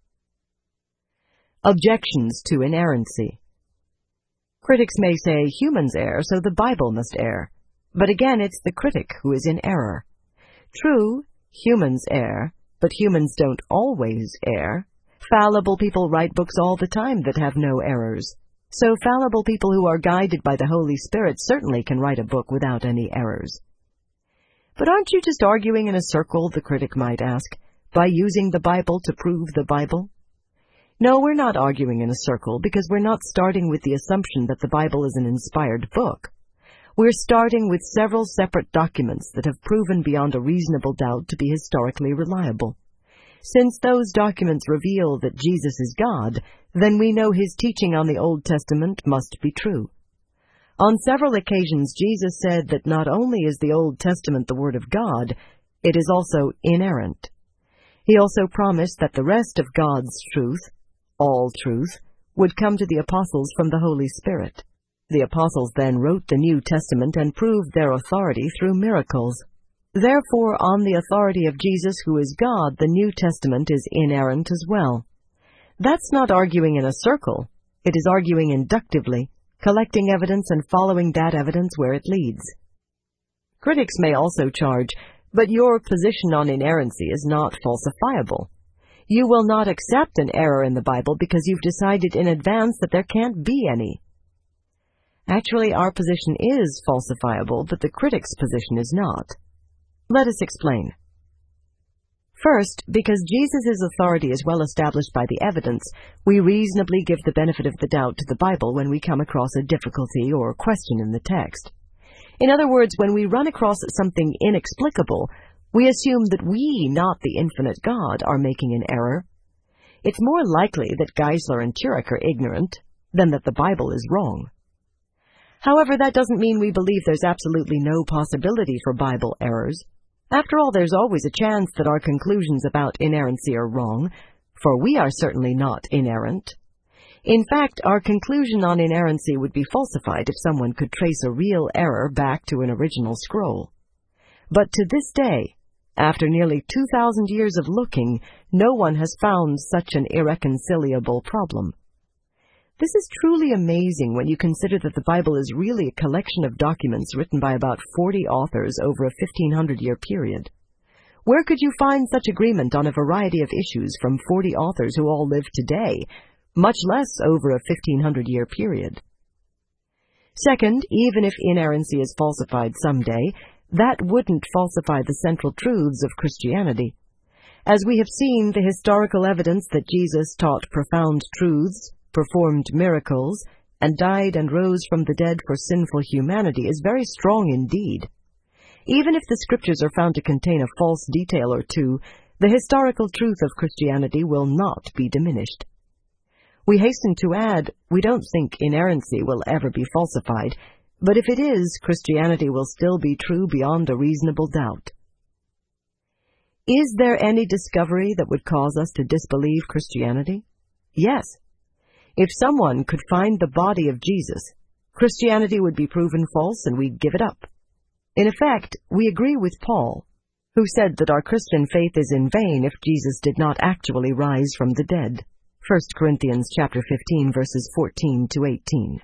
Objections to inerrancy. Critics may say humans err, so the Bible must err. But again, it's the critic who is in error. True, humans err, but humans don't always err. Fallible people write books all the time that have no errors. So fallible people who are guided by the Holy Spirit certainly can write a book without any errors. But aren't you just arguing in a circle, the critic might ask, by using the Bible to prove the Bible? No, we're not arguing in a circle because we're not starting with the assumption that the Bible is an inspired book. We're starting with several separate documents that have proven beyond a reasonable doubt to be historically reliable. Since those documents reveal that Jesus is God, then we know his teaching on the Old Testament must be true. On several occasions, Jesus said that not only is the Old Testament the Word of God, it is also inerrant. He also promised that the rest of God's truth, all truth, would come to the apostles from the Holy Spirit. The apostles then wrote the New Testament and proved their authority through miracles. Therefore, on the authority of Jesus, who is God, the New Testament is inerrant as well. That's not arguing in a circle. It is arguing inductively, collecting evidence and following that evidence where it leads. Critics may also charge, but your position on inerrancy is not falsifiable. You will not accept an error in the Bible because you've decided in advance that there can't be any. Actually, our position is falsifiable, but the critic's position is not. Let us explain. First, because Jesus' authority is well established by the evidence, we reasonably give the benefit of the doubt to the Bible when we come across a difficulty or question in the text. In other words, when we run across something inexplicable, we assume that we, not the infinite God, are making an error. It's more likely that Geisler and Turek are ignorant than that the Bible is wrong. However, that doesn't mean we believe there's absolutely no possibility for Bible errors. After all, there's always a chance that our conclusions about inerrancy are wrong, for we are certainly not inerrant. In fact, our conclusion on inerrancy would be falsified if someone could trace a real error back to an original scroll. But to this day, after nearly two thousand years of looking, no one has found such an irreconcilable problem. This is truly amazing when you consider that the Bible is really a collection of documents written by about forty authors over a fifteen hundred year period. Where could you find such agreement on a variety of issues from forty authors who all live today, much less over a fifteen hundred year period? Second, even if inerrancy is falsified someday, that wouldn't falsify the central truths of Christianity. As we have seen, the historical evidence that Jesus taught profound truths, performed miracles, and died and rose from the dead for sinful humanity is very strong indeed. Even if the scriptures are found to contain a false detail or two, the historical truth of Christianity will not be diminished. We hasten to add, we don't think inerrancy will ever be falsified, But if it is, Christianity will still be true beyond a reasonable doubt. Is there any discovery that would cause us to disbelieve Christianity? Yes. If someone could find the body of Jesus, Christianity would be proven false and we'd give it up. In effect, we agree with Paul, who said that our Christian faith is in vain if Jesus did not actually rise from the dead. First Corinthians chapter fifteen, verses fourteen to eighteen.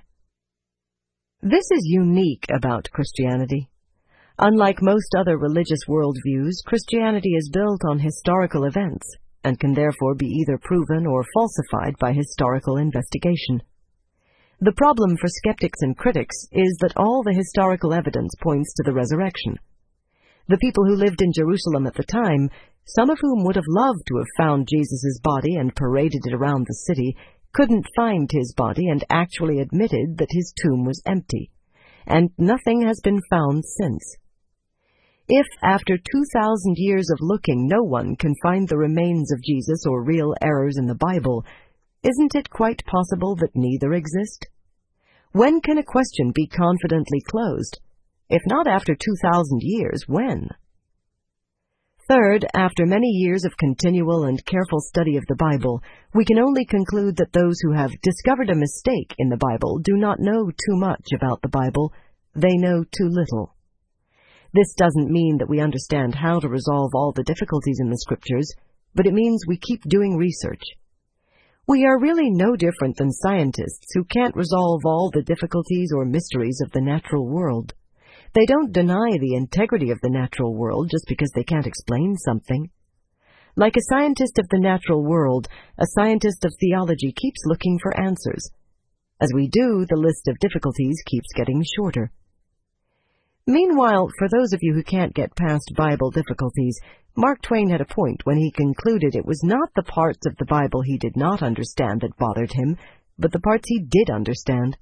This is unique about Christianity. Unlike most other religious worldviews, Christianity is built on historical events and can therefore be either proven or falsified by historical investigation. The problem for skeptics and critics is that all the historical evidence points to the resurrection. The people who lived in Jerusalem at the time, some of whom would have loved to have found Jesus' body and paraded it around the city, couldn't find his body and actually admitted that his tomb was empty, and nothing has been found since. If, after two thousand years of looking, no one can find the remains of Jesus or real errors in the Bible, isn't it quite possible that neither exist? When can a question be confidently closed? If not after two thousand years, when? Third, after many years of continual and careful study of the Bible, we can only conclude that those who have discovered a mistake in the Bible do not know too much about the Bible. They know too little. This doesn't mean that we understand how to resolve all the difficulties in the Scriptures, but it means we keep doing research. We are really no different than scientists who can't resolve all the difficulties or mysteries of the natural world. They don't deny the integrity of the natural world just because they can't explain something. Like a scientist of the natural world, a scientist of theology keeps looking for answers. As we do, the list of difficulties keeps getting shorter. Meanwhile, for those of you who can't get past Bible difficulties, Mark Twain had a point when he concluded it was not the parts of the Bible he did not understand that bothered him, but the parts he did understand.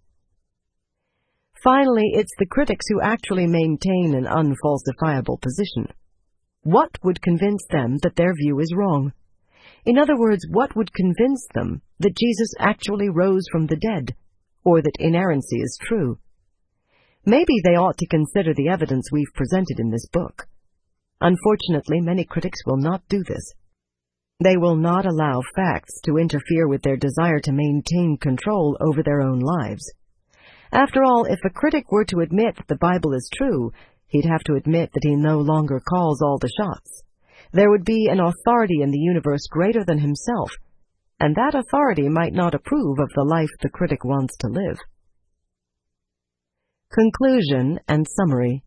Finally, it's the critics who actually maintain an unfalsifiable position. What would convince them that their view is wrong? In other words, what would convince them that Jesus actually rose from the dead, or that inerrancy is true? Maybe they ought to consider the evidence we've presented in this book. Unfortunately, many critics will not do this. They will not allow facts to interfere with their desire to maintain control over their own lives. After all, if a critic were to admit that the Bible is true, he'd have to admit that he no longer calls all the shots. There would be an authority in the universe greater than himself, and that authority might not approve of the life the critic wants to live. Conclusion and summary.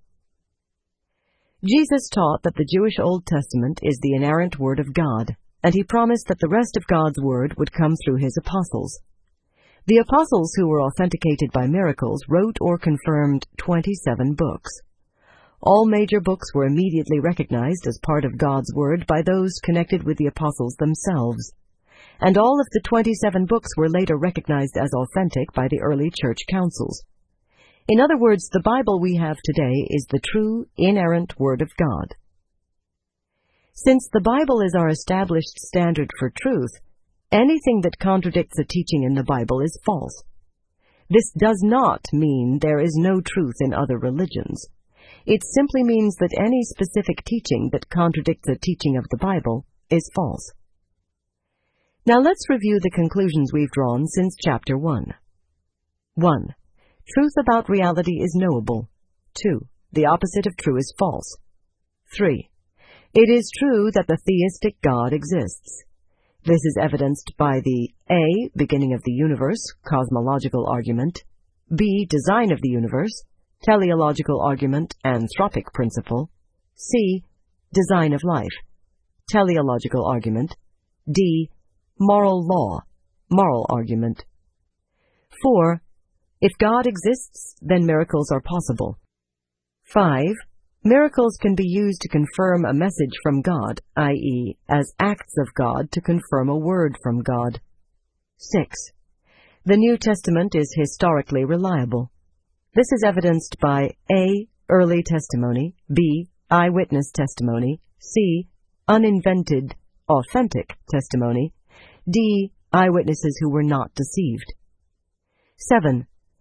Jesus taught that the Jewish Old Testament is the inerrant Word of God, and he promised that the rest of God's Word would come through his apostles. The apostles, who were authenticated by miracles, wrote or confirmed twenty-seven books. All major books were immediately recognized as part of God's Word by those connected with the apostles themselves, and all of the twenty-seven books were later recognized as authentic by the early church councils. In other words, the Bible we have today is the true, inerrant Word of God. Since the Bible is our established standard for truth, anything that contradicts a teaching in the Bible is false. This does not mean there is no truth in other religions. It simply means that any specific teaching that contradicts a teaching of the Bible is false. Now let's review the conclusions we've drawn since chapter one. one. Truth about reality is knowable. two. The opposite of true is false. three. It is true that the theistic God exists. This is evidenced by the A. Beginning of the universe, cosmological argument, B. Design of the universe, teleological argument, anthropic principle, C. Design of life, teleological argument, D. Moral law, moral argument. four. If God exists, then miracles are possible. five. Miracles can be used to confirm a message from God, that is, as acts of God to confirm a word from God. six. The New Testament is historically reliable. This is evidenced by A. Early testimony, B. Eyewitness testimony, C. Uninvented, authentic testimony, D. Eyewitnesses who were not deceived. seven.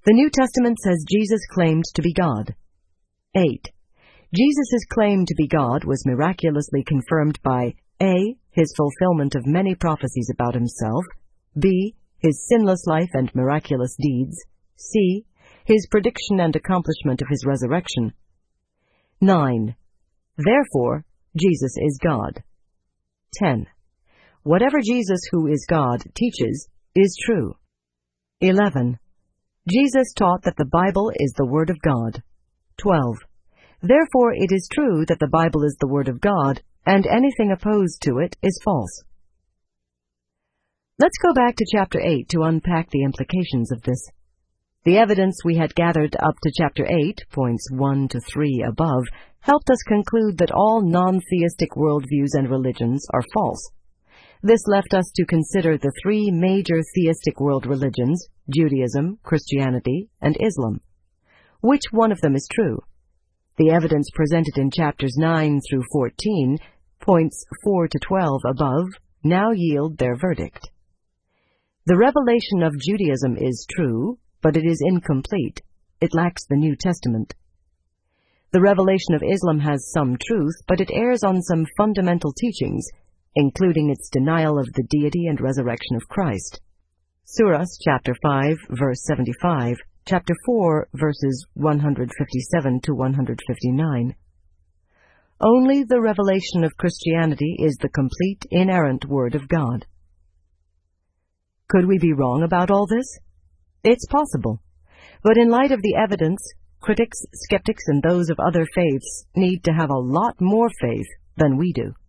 The New Testament says Jesus claimed to be God. eight. Jesus' claim to be God was miraculously confirmed by A. His fulfillment of many prophecies about himself, B. His sinless life and miraculous deeds, C. His prediction and accomplishment of his resurrection. nine. Therefore, Jesus is God. ten. Whatever Jesus, who is God, teaches is true. eleven. Jesus taught that the Bible is the Word of God. twelve. Therefore it is true that the Bible is the Word of God, and anything opposed to it is false. Let's go back to chapter eight to unpack the implications of this. The evidence we had gathered up to chapter eight, points one to three above, helped us conclude that all non-theistic worldviews and religions are false. This left us to consider the three major theistic world religions, Judaism, Christianity, and Islam. Which one of them is true? The evidence presented in chapters nine through fourteen, points four to twelve above, now yield their verdict. The revelation of Judaism is true, but it is incomplete. It lacks the New Testament. The revelation of Islam has some truth, but it errs on some fundamental teachings, including its denial of the deity and resurrection of Christ. Surah chapter five, verse seventy-five, chapter four, verses one hundred fifty-seven to one hundred fifty-nine. Only the revelation of Christianity is the complete, inerrant Word of God. Could we be wrong about all this? It's possible. But in light of the evidence, critics, skeptics, and those of other faiths need to have a lot more faith than we do.